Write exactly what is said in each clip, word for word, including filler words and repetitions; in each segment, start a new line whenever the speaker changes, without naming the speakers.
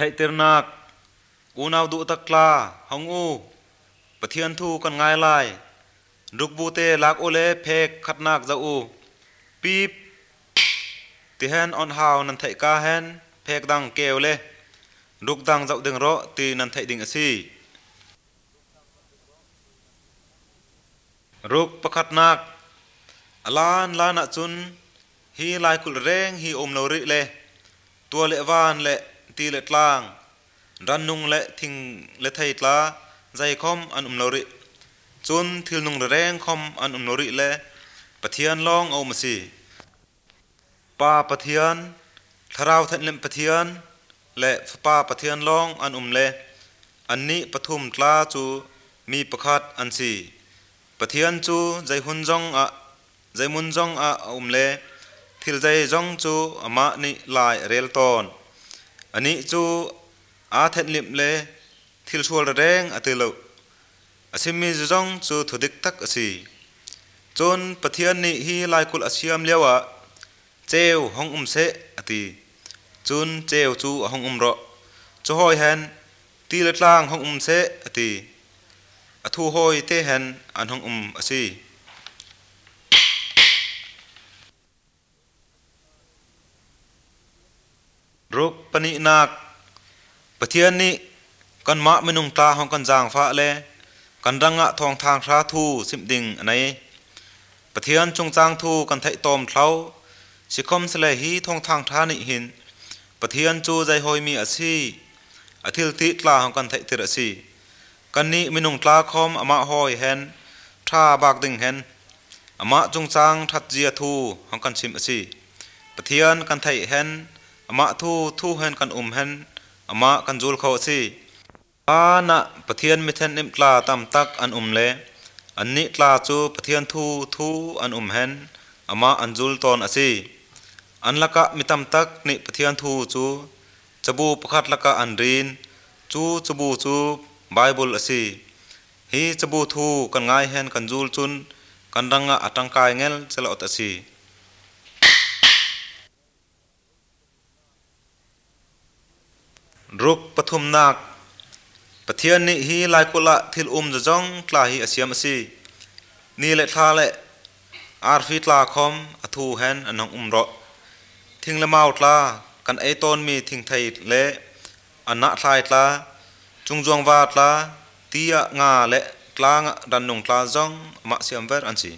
ให้เตอร์นักอูนาวดูตะกลาหงอูปะเทียนทูกันง่ายไลรุกบูเตลักโอเลเพกขัดนักจะอูปีบที่แฮนออนฮาวนันไทกาแฮนเพกดังเกลเลรุกดังจะดึงรอตีนันไทดิงอซีรุกประคัดนักอลานลานะจุนฮีลายกุลเร่งฮีอมโลริเลตัวเลวานเลตีเลตลางรันนุงเลทิงเลไทตลาใจคอมอันอุมโลริจุนทิลนุงเร่งคอมอันอุมโลริเลปะเทียนลองเอามาสิป้าปะเทียนทาราวทันเลมปะเทียนและป้าปะเทียนลองอันอุมเลอันนี้ปฐุมตลาจูมีประคัดอันสีปะเทียนจูใจหุนจงอะใจมุนจงอะอุมเลทิลใจจงจูอามานิลายเรลตอนอันนี้จูอาเทนลิมเลทิลชัวร์แรงอติลุอาซิมีจงจูทุดิกตักอสีจนปะเทียนนี้ฮีลายกุลอาเซียมเลียวะเจ้าห้องอุมเสอติจุนเจ้าจูห้องอุมรอจูหอยแฮนตีเล็ดล่างห้องอุมเสอติอทูหอยเตแฮนอันห้องอุมอสีรุกปนินักปะเทียนนี้กันมะไม่นุ่งตาห้องกันจางฟ้าเลกันดังอะทองทางพระทูสิมดิงอันไหนปะเทียนจงจางทูกันไทตอมเท้าสิคมสเลหีทองทางทานิหินปะเทียนจูใจหอยมีอสีอธิลติตลาของกันไทติรสีกันนี้ไม่นุ่งตาคอมอมะหอยแฮนท่าบากดิงแฮนอมะจงจางทัดเจียทูของกันชิมอสีปะเทียนกันไทแฮนอมะทูทูแฮนกันอุมแฮนอมะกันจูลเขาสีอาณะปะเทียนมิเทนนิมตลาตามตักอันอุมเลอันนี้ตลาจูปะเทียนทูทูอันอุมแฮนอมะอันจูลตอนอสีอันละกะมิตามตักนิปะเทียนทูจูจบูประคัดละกะอันรีนจูจบูจูไบเบิลอสีฮีจบูทูกันง่ายแฮนกันจูลจุนกันดังอะตังกายเงลเจลอตอสีรุกปฐุมนักปะเทียนนี้ฮีลายกุละทิลอุมจะจ้องกลาฮีอาเซียมอสีนี่แหละท่าแหละอาร์ฟิตลาคอมอทูแฮนอันน้องอุมรอทิ้งละมาอุตลากันไอตอนมีทิ้งไทยเละอันนัทายตลาจุงจวงวาตลาตียงาเละกลางดันนงตลาจ้องมาเสียมเวรอันสี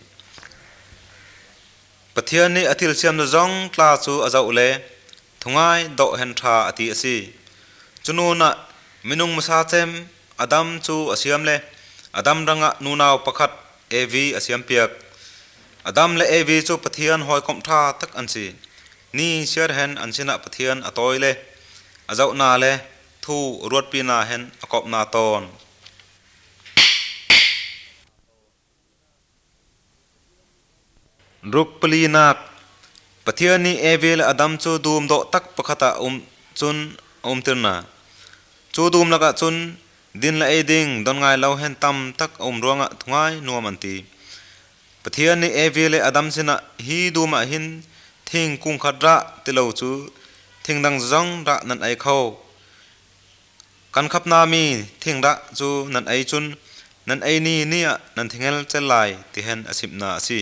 ปะเทียนนี้อธิลเสียมจะจ้องตลาจูอาเจ้าเละทุงไงดอกเห็นทาอติอสีจุนูนะมินุงมุสาเซมอดัมจูอาเซียมเลอดัมรังะนูนาวประคัดเอวีอาเซียมเปียกอดัมและเอวีจูปะเทียนหอยคมท่าตักอันสีนี่เชื่อเห็นอันชนะปะเทียนอตอยเลอาเจ้านาเลทูรวดปีนาเห็นอกอบนาตอนรุกปลีนักปะเทียนนี้เอวีและอดัมจูดูมโดตักประคัตอุมจุนอุมติรนาจูดูมละกะจุนดินละเอดิงดอนไงเราเห็นตำตักอุมรวงะทุงไงนัวมันตีปะเทียนนี้เอวีเลอดัมสินะฮีดูมาหินทิ้งกุ้งขัดระติเลวจูทิ้งดังจังระนันไอเขากันขับนามีทิ้งระจูนันไอจุนนันไอนี่เนี่ยนันทิ้งเอลเจลไลที่เห็นอสิบนาสี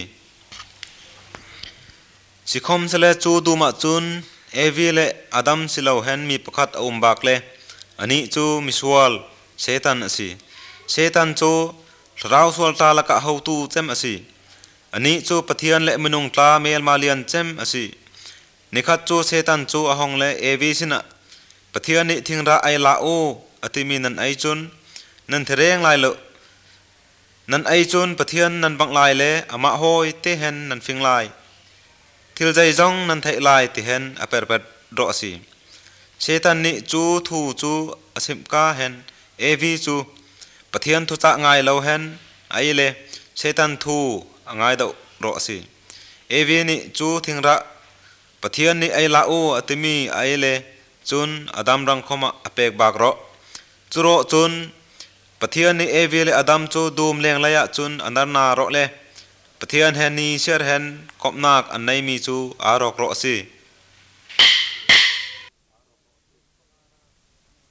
สิคมเสเลจูดูมาจุนเอวีเลอดัมสิเลวเห็นมีประคัดอุมบากเลอันนี้จูมิสวอลเชตันอสีเชตันจูราวสวลตาละกะเฮาตูเจมอสีอันนี้จูปะเทียนและมนุงตาเมลมาเลียนเจมอสีนิคัดจูเชตันจูอหงและเอวีสินะปะเทียนนี้ทิ้งระไอลาโออติมีนันไอจุนนันเทเรงลายเลนันไอจุนปะเทียนนันบังลายเลอมาโฮยเตเฮนนันฟิงลายทิลใจจงนันไทลายติเฮนอเปรเปรดรอสีเชตันนี้จูทูจูอสิมกาเฮนเอวีจูปะเทียนทุจักไงเราเฮนไอเลเชตันทูไงดอกรอสีเอวีนี้จูทิ้งระปะเทียนนี้ไอลาอูอติมีไอเลจุนอดัมรังคมอเปกบากรอจูโรจุนปะเทียนนี้เอวีเลอดัมจูดูมเลียงระยะจุนอันดารนารอเลปะเทียนเฮนนี้เชื่อเฮนกบนักอันไหนมีจูอารอกรอสี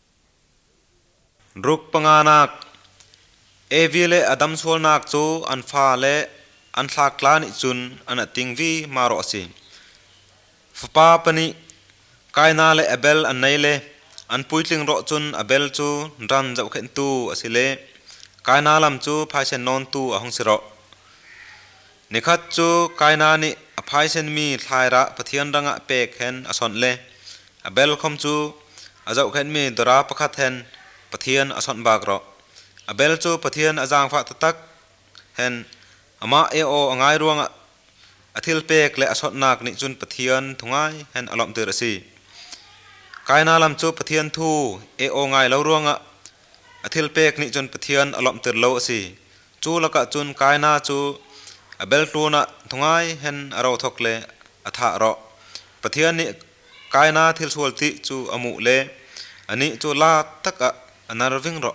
รุกปังานักเอวิเลอดัมสวลนักจูอันฟ้าเลอันทากลานิจุนอันติงวีมารอสิฟปาปนิกายนาเลอเบลอันไนเลอันปุยลิงรอจุนอเบลจูรันจะเข็นตูอสิเลกายนาลำจูพายเชนนอนตูอหงสิรอนิคัดจูกายนานิอภัยเชนมีทายระปะเทียนรังอเปกเห็นอสอนเลอเบลคมจูอาจะเข็นมีดราปะคัดเห็นปะเทียนอสอนบากรออเบลจูปะเทียนอาจางฟ้าตะตักเห็นอามาเอโอง่ายรวงอาทิลเปกและอสอนนักนิจุนปะเทียนทุงง่ายเห็นอลอมเตอร์สีกายนาลำจูปะเทียนทูเอโอง่ายเล่ารวงอาทิลเปกนิจุนปะเทียนอลอมเตอร์เล่าสีจูละกะจุนกายนาจูอเบลตูนะทุงง่ายเห็นเราทกเลอัฐะรอปะเทียนนิกายนาทิลสวลติจูอมุเลอันนี้จูลาตักะอันนารวิ่งรอ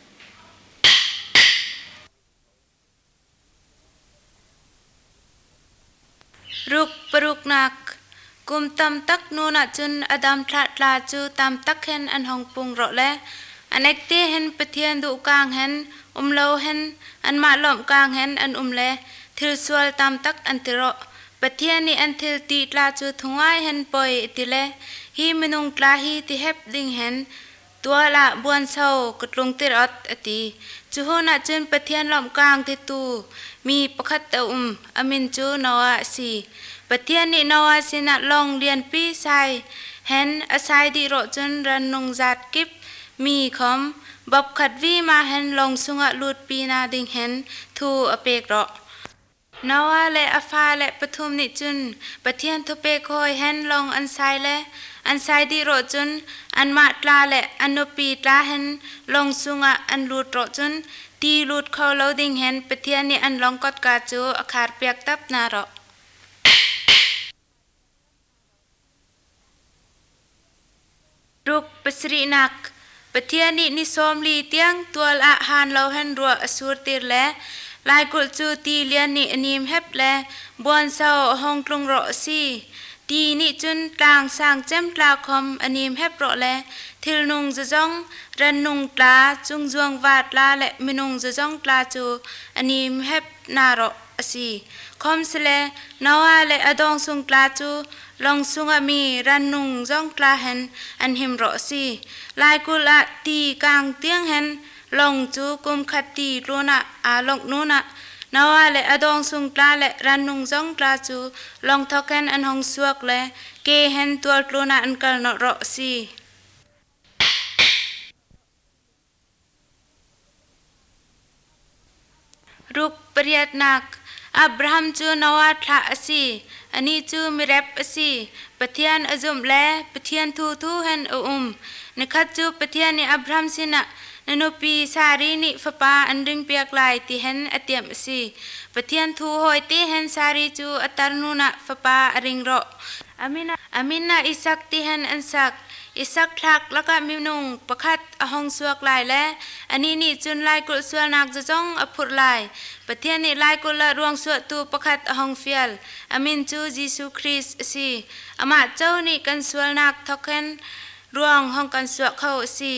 รุกปรุกนักกุมตำตักนูนัจุนอดัมทลาทลาจูตำตักเห็นอันหงปุงรอและอันเอกเตเห็นปะเทียนดูกลางเห็นอุมเลาเห็นอันมาหล่อมกลางเห็นอันอุมเลทิลสวลตำตักอันติรอปะเทียนนี่อันทิลตีทลาจูทุงไอเห็นปอยติเลฮีมนุงกลาฮีที่เห็บดิงเห็นตัวละบวนเศร้ากดลงติรอดอติจูโหนัจุนปะเทียนหล่อมกลางติตูมีประคัตตะอุมอามินจูนาวะสีปะเทียนนี่นาวะสินะลองเรียนปีไซเห็นอาศัยดิโรจุนรันนงจัดกิบมีคอมบับขัดวีมาเห็นลองสุงะลูดปีนาดิงเห็นทูอเปกรอนาวะและอาฟาและปทุมนิจุนปะเทียนทุเปคอยเห็นลองอันไซและอันไซดิโรจุนอันมาตลาและอันนปีตลาเห็นลองสุงะอันลูดโรจุนตีลูดเขาเราดิงเห็นปะเทียนนี่อันลองกอดกาจูอาคารเปียกตับนารอรุกปสรีนักปะเทียนนี่นิสอมลีเตียงตัวละหานเราเห็นรัวอสูรติรและลายกุลจูตีเลียนนี่อนิมเฮบและบวนเศร้าห้องกรุงรอซีตีนี่จุนกลางสร้างเจมตลาคมอนิมเฮบรอและทิลนุงจะจ้องรันนุงตลาจุงจวงวาดลาและมินุงจะจ้องตลาจูอนิมเฮบนารอซีคอมสเลนาวาและอดองสุงตลาจูลองสุงามีรันนุงจ้องตลาเห็นอันหิมรอซีลายกุละตีกลางเตียงเห็นลองจูกุมขัดตีลูนะอาลงนูนะนาวาและอดองสุงตลาและรันนุงจ้องตลาจูลองทอกเห็นอันหงสวกและเกเห็นตัวลูนะอันกัลนรอซีรูปเปรียดนักอับราฮัมจูนาวาทลาอสีอันนี้จูมิเรบอสีปะเทียนอจุมแลปะเทียนทูทูเห็นอุมนิคัดจูปะเทียนนี่อับราฮัมสินะนนุปีสารีนิฟปาอันริงเปียกลายที่เห็นอเตียมอสีปะเทียนทูหอยที่เห็นสารีจูอัตารนุนะฟปาอริงรออามินะอามินะอิสักที่เห็นอันสักอิสักทักแล้วก็มินุงประคัดอหงสวกลายและอันนี้นี่จุนลายกุศลนักจะจ้องอภุรลายปะเทียนนี่ลายกุลรวงสวตูประคัดอหงเฟียลอามินจูจิสุคริสสีอามาเจ้านี่กันสวลนักทอกเห็นรวงห้องกันสวกเขาสี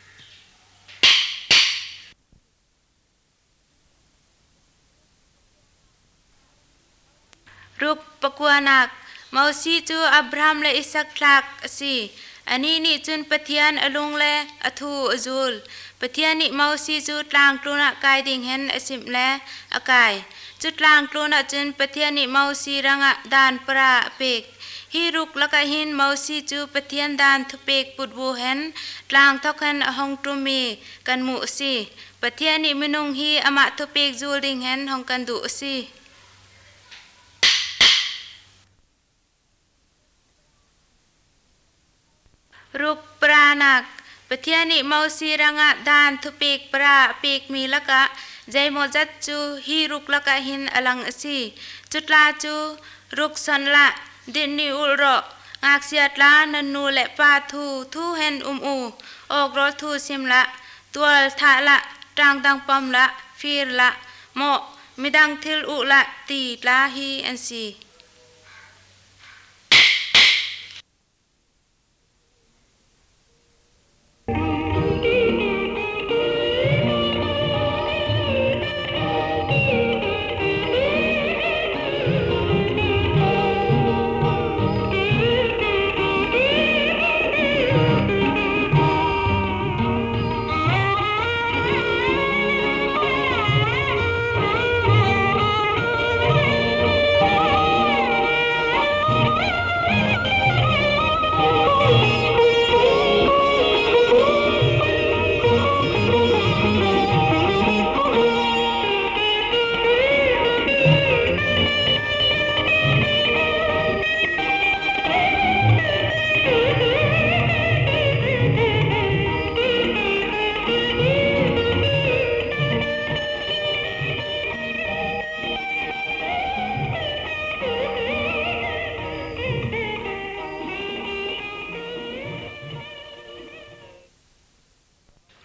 รูปปกวานักมาซีจูอับราฮัมและอิสักทักสีอันนี้นี่จุนปะเทียนอลุงและอทูอจูลปะเทียนนี่มาซีจูตลางกลูนักกายดิ่งเห็นอสิมและอากายจุดตลางกลูนักจุนปะเทียนนี่มาซีรังะดานปราเปกฮีรุกละกะหินมาซีจูปะเทียนดานทุเปกปุดบูเห็นตลางทอกเห็นอหงตุมีกันมุซีปะเทียนนี่มินุงฮีอมะทุเปกจูลดิ่งเห็นหงกันดุซีรูปปรานักปะเทียนิมาซีรังะดานทุเปกปราเปกมีละกะใจโมจัดจูฮีรุกละกะหินอลังอสีจุดลาจูรุกสันละดินนิอุลรองากเสียดลานันนูและปาทูทูเห็นอุมอูออกรถทูซิมละตัวทะละตรางดังปอมละฟีรละโมมิดังทิลอุละตีลาฮีอันซี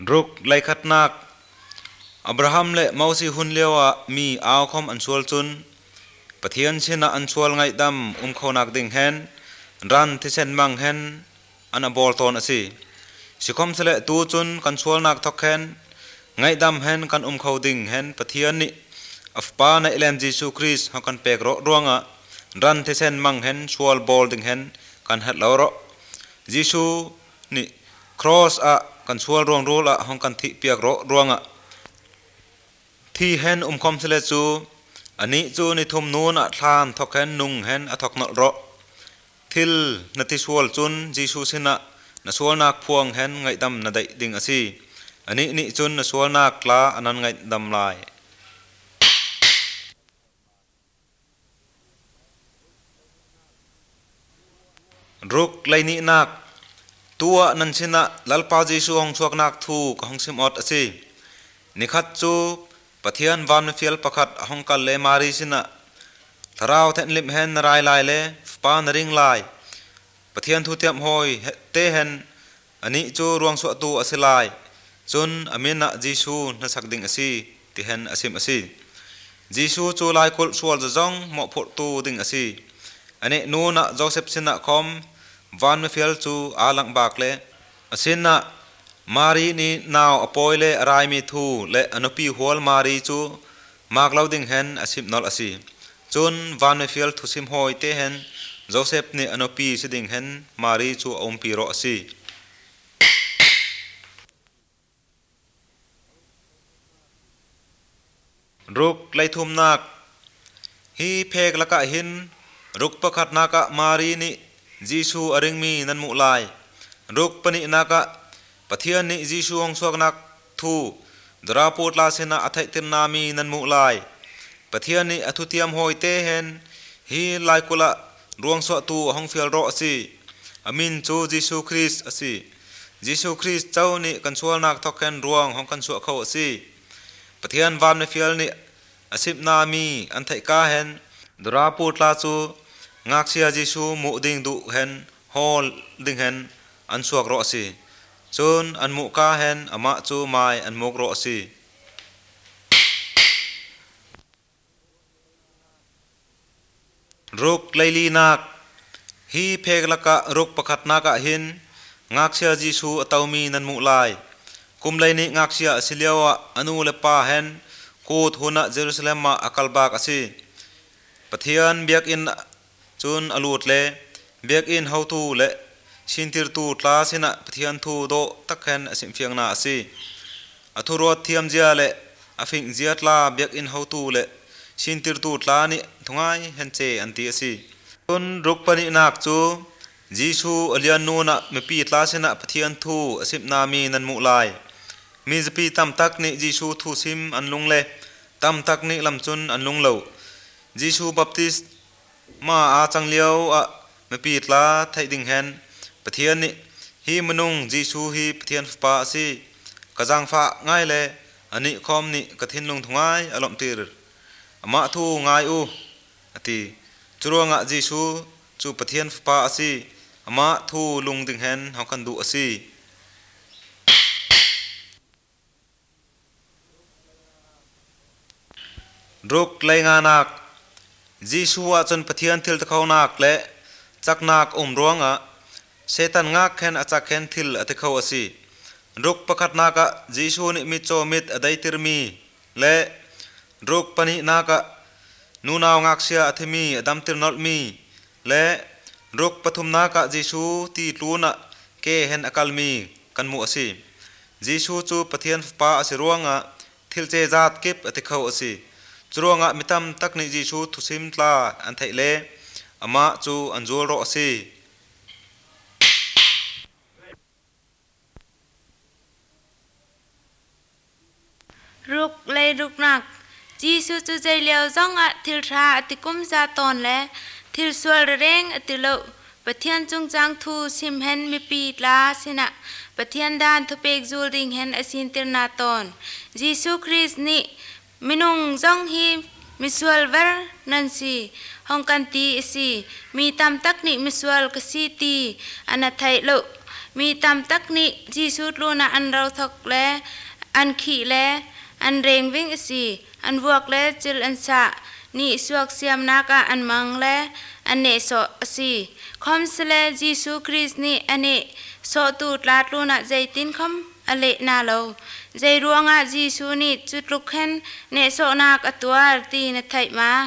รุกไลขัดนักอับราฮัมเละมอสิหุนเลียวมีอาวคอมอันชวลจุนปะเทียนชินะอันชวลไงดำอุ้มเขานักดิ่งเฮนรันที่เซนมังเฮนอันอบอลตอนอสิสิคอมเสละตูจุนกันชวลนักทอกเฮนไงดำเฮนกันอุ้มเขาดิ่งเฮนปะเทียนนี่อัฟปาในเอเลมจิซูคริสฮักันเปกรอรวงอ่ะรันที่เซนมังเฮนชวลบอลดิ่งเฮนกันฮัดลาวรอจิซูนี่ครอสอ่ะกันชวลรวงรูละฮักันทิเปียกรอรวงอ่ะที่เฮนอุ้มคอมเสละจูอันนี้จูนี่ทุ่มนูนอ่ะทานทอกเฮนนุงเฮนอ่ะทอกนรอทิลนัติชวลจุนจิซูสินะนสวลนักพวงเฮนไงดำนาได้ดิ่งอสิอันนี้นี่จุนนสวลนักลาอันนั้นไงดำลายรุกไลนี่นักตัวนันชินะลัลปาจิสูฮงชวกนักทูกฮงซิมอดอสินิขัดจูปะเทียนวานเฟียลประคัดฮงกัลเลมารีสินะทาราวเทนลิมเฮนนรายลายเลฟปานริงลายปะเทียนทูเทียมหอยเตเฮนอันนี้จูรวงสวตูอสิลายจนอเมนะจิสูนสักดิ่งอสิที่เฮนอสิมอสิจิสูจูลายคุลสวลจะจงหมอกพดตูดิ่งอสิอันนี้นูนะโจเซฟสินะคอมวานเฟียลจูอาลังบากเลอสินะมารีนี่นาวอปอยเลรายมีทูเลอนุปีหัวมารีจูมากลาวดิ่งเฮนอสิมนอลอสิจนวานเฟียลทุสิมหอยเตเฮนโจเซฟนี่อนุปีสิดิ่งเฮนมารีจูอมปีโรอสิรุกไลทุมนักฮีเพกละกะหินรุกประคัดนักะมารีนี่จิสูอริงมีนันมุลายรุกปนินักะปะเทียนนี่จิสูองสวกนักทูดราปูตลาเสนาอัฐิตินนามีนันมุลายปะเทียนนี่อทุเทียมหอยเตเฮนฮีลายกุละรวงสวตูฮองเฟียลรอสิอามินจูจิสูคริสอสิจิสูคริสเจ้านี่กันสวนักทอกเคนรวงฮองกันสวเขาอสิปะเทียนวานเฟียลนี่อสิบนามีอันไทกาเฮนดราปูตลาจูงักเสียจิสูมุดิงดุเฮนฮอลดิงเฮนอันสวกรอสิจนอันมุกาเฮนอามาจูไมอันมุกรอสิรุกไลลีนักฮีเพกละกะรุกประคัดนักะหินงักเสียจิสูอตาวมีนันมุลายกุมไลนี่งักเสียสิเลียวอนุเลปาเฮนกูดหุนะเยรูซาเล็มมาอักลบากอสิปะเทียนเบียกอินจุนอลูดเลเบียกอินเฮาตูเลชินติรตูตลาสินะปะเทียนทูโดตักเฮนอสิมเฟียงนาอสิอทุรวดเทียมเจียเลอฟิงเจียตลาเบียกอินเฮาตูเลชินติรตูตลานี่ทุงไงเฮนเจอันตีอสิจุนรุกปนินักจูจิสูอเลียนนูนะเมปีตลาสินะปะเทียนทูอสิมนามีนันมุลายมีจปีตามตักนี่จิสูทูซิมอันลุงเลตามตักนี่ลำจุนอันลุงเหลวจิสูบัพติสมาอาจังเลียวอะเมปีตลาไทยดิ่งเฮนปะเทียนนี่ฮีมนุงจิสูฮีปะเทียนฟ้าสิกะจังฟ้าง่ายเลยอันนี้คอมนี่กะทินลุงทุงง่ายอารมณ์ตีร์อมาทูง่ายอูอติจุรวงะจิสูจูปะเทียนฟ้าสิอมาทูลุงดิ่งเฮนเฮากันดูอสิรุกไลงานักจิสูอาจนปะเทียนทิลตะเขานักและจักนักอมรวงอ่ะเซตันงักเห็นอาจักเห็นทิลอตะเขาอสิรุกประคัดนักะจิสูนิมิโจมิดอดัยติรมีและรุกปนินักะนูนาวงักเสียอธิมีอดัมติรนอลมีและรุกปฐุมนักะจิสูตีลูนะเกเห็นอคัลมีกันมุอสิจิสูจูปะเทียนฟ้าอสิรวงอ่ะทิลเจจัดเก็บอตะเขาอสิจรวงะมิตามตักนิจิสูทุสิมตลาอันไทเลอามาจูอันจูรอสิ
รุกเลยรุกนักจีสูจูใจเลียวจ้องอะทิลทราอติกุมซาตอนและทิลสวลเร่งอติโลปะเทียนจุงจางทูซิมเฮนมีปีลาสินะปะเทียนดานทุเปกจูริงเฮนอสินติรนาตอนจีสูคริสนี่มินุงจ้องฮีมิสวลเวอร์นันซีฮองกันตีสิมีตามตักนิมิสวลกสีตีอันไทยโลมีตามตักนี้จีสุดลูนะอันเราทกแลอันขี่แลอันเร่งวิ่งสีอันวกแลจิลอันสะนี่สวกเสียมนักอันมังแลอันเนโสสีคอมสเลจีสุคริสนี่อันเนโสตูดลาดลูนะใจตินคอมอเลนาโลใจรวงอาจีสุนี่จุดลุกเห็นเนโสนักอตัวตีนไทยมา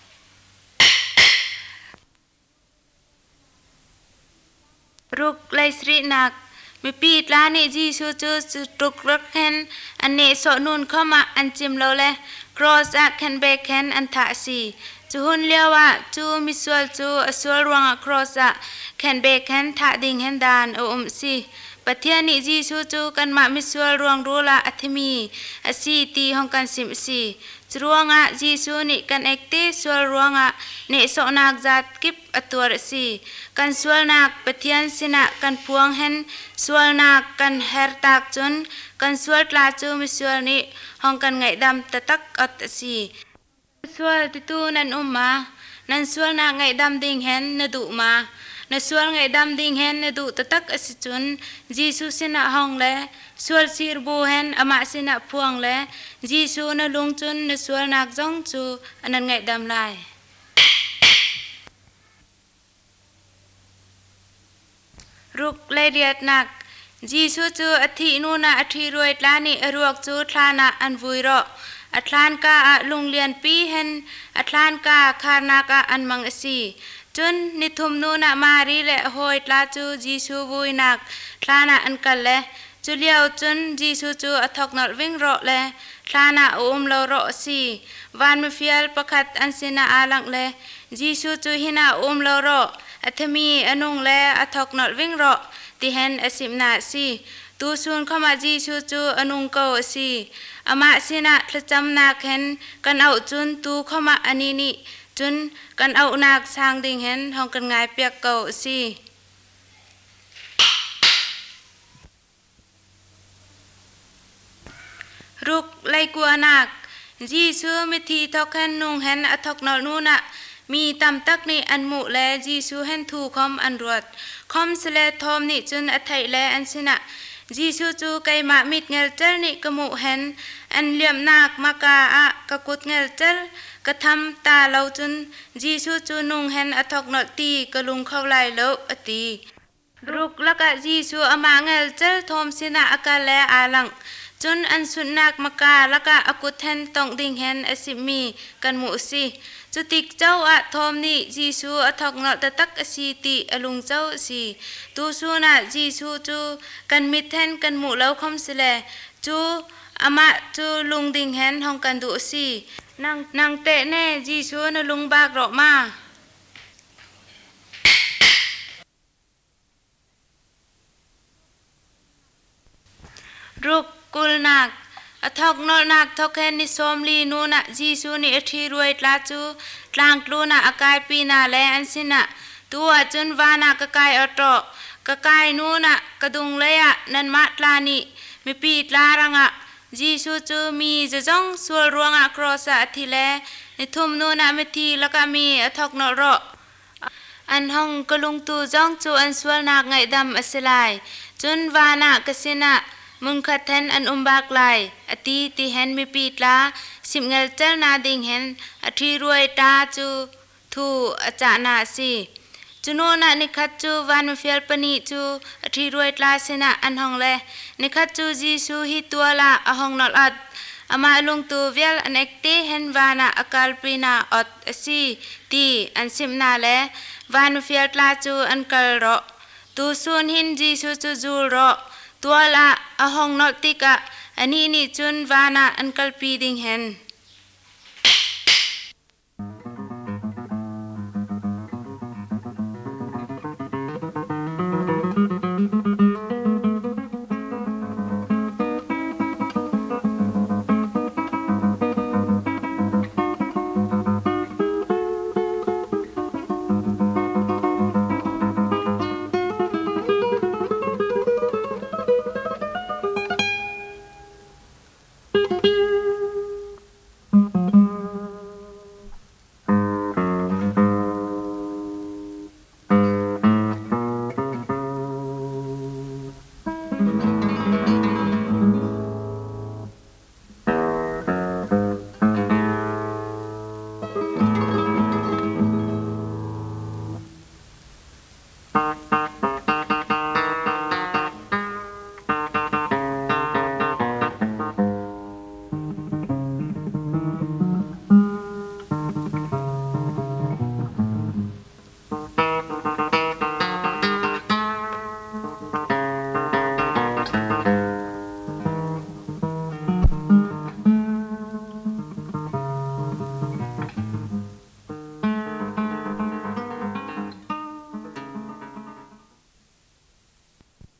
รุกไลสรีนักมีปีดลานี่จีชูจูจุตุกรักเห็นอันเนโสนุนเข้ามาอันจิมโลเลกรอสอะเคนเบเคนอันทาสีจูหุนเลียวว่าจูมิสวลจูอสวลรวงอะกรอสอะเคนเบเคนทาดิงเห็นดานโออุมสีปะเทียนี่จีชูจูกันมามิสวลรวงรูลาอัธมีอสีตีห้องกันสิมสีจรวงอะจีชูนี่กันเอกตีสวลรวงอะเนโสนักจัดกิบอตัวรสีกันสวลนักปะเทียนสินะกันพวงเห็นสวลนักกันเฮรตากจนกันสวลลาจูมิสวลนี่ห้องกันไงดำตะตักอัตสีสวลติตูนันอุมมานันสวลนักไงดำดิ่งเห็นนดุมานันสวลไงดำดิ่งเห็นนดุตะตักอสิจุนจีซูสินะห้องเลสวลซีรบูเห็นอมาสินะพวงเลจีซูนลุงจุนนสวลนักจงจูอันนั้นไงดำลายรุกเลเดียดนักจีซูจูอธินูนาอธิรวยลานีอรวกจูทลานะอันวุยรออัตลานกาอะลุงเลียนปีเห็นอัตลานกาคาร์นากาอันมังอสีจนนิทุมนูนามารีเลหอยลาจูจีซูวุยนักทลานะอันกันเลจูเลียวจนจีซูจูอทอกนอลวิ่งรอเลทลานะอุมโลรอสีวานมิฟิลประคัดอันสินาอาลังเลจีซูจูหินาอุมโลรออัธมีอนุงเลอทอกนอลวิ่งรอที่เห็นอสิมนาสีตูซูนเข้ามาจีชูจูอนุงเกาสีอามาสินะพระจำนาเห็นกันเอาจุนตูเข้ามาอันนี้นี่จุนกันเอานาคสร้างดิ่งเห็นห้องกันไงเปียกเกาสีรุกไลกัวนักจีซูมิทีทอกเห็นนุงเห็นอทอกนอลนูนะมีตำตักนี่อันมุและจีซูเห็นทูคอมอันรวดคอมสเลทอมนี่จุนอัไทยและอันสินะจีซูจูไกมามิดเงลเจลนี่กมุเห็นอันเลียมนักมากาอะกะกุดเงลเจลกะทำตาเราจุนจีซูจูนุงเห็นอทอกนอตีกะลุงเข้าไลเลวอตีรุกละกะจีซูอามาเงลเจลทอมสินะอากาและอาลังจนอันสุนักมากาละกะอกุดเห็นตองดิ่งเห็นอสิมีกันมุสีจุติกเจ้าอะทอมนี่จีซูอะทอกนอตะตักอสีติอลุงเจ้าสีตูซูนะจีซูจูกันมิดเห็นกันมุเลาคอมสเลจูอามาจูลุงดิ่งเห็นห้องกันดุสีนางนางเตะแน่จีซูนะลุงบากรอมารุกกุลนักอทอกนอนักทอกแค่นิสมลีนูนะจีซูนี่อธิรวยตลาจูตลางกลูนะอากายปีนาและอันสินะตัวจนวานากะกายอตอกกะกายนูนะกระดุงเลยะนันมาตลานี่มีปีตลารังอะจีซูจูมีจะจ้องสวลรวงอะครอสะทีแลในทุ่มนูนะมิทีแล้วก็มีอทอกนอรออันห้องกะลุงตูจ้องจูอันสวลนักไงดำอสลายจนวานากะสินะมุงขัดเห็นอันอุมบากลายอตีที่เห็นมีปีตลาสิบเงลเจลนาดิ่งเห็นอธิรวยตาจูทูอาจารย์นาสีจูโนนะนิคัดจูวันมิฟิลปนีจูอธิรวยตลาสินะอันห้องเลนิคัดจูจีซูฮิตัวละอห้องนอลอัดอามาลุงตูเวลอันเอกตีเห็นวานะอากาลปีนาอดสีตีอันสิมนาเลวันมิฟิลตลาจูอันกัลรอตูซูนหินจีซูจูจูรอตัวละอห้องนอติกะอันนี้นี่จุนวานาอันกัลปีดิงเห็นะ